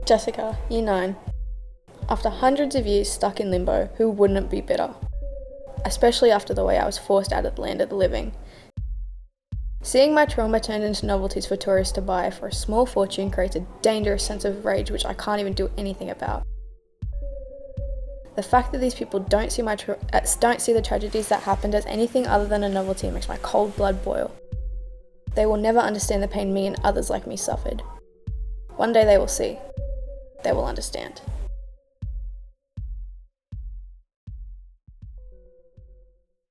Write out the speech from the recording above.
Jessica, Year 9. After hundreds of years stuck in limbo, who wouldn't be bitter? Especially after the way I was forced out of the land of the living. Seeing my trauma turned into novelties for tourists to buy for a small fortune creates a dangerous sense of rage which I can't even do anything about. The fact that these people don't see the tragedies that happened as anything other than a novelty makes my cold blood boil. They will never understand the pain me and others like me suffered. One day they will see. They will understand.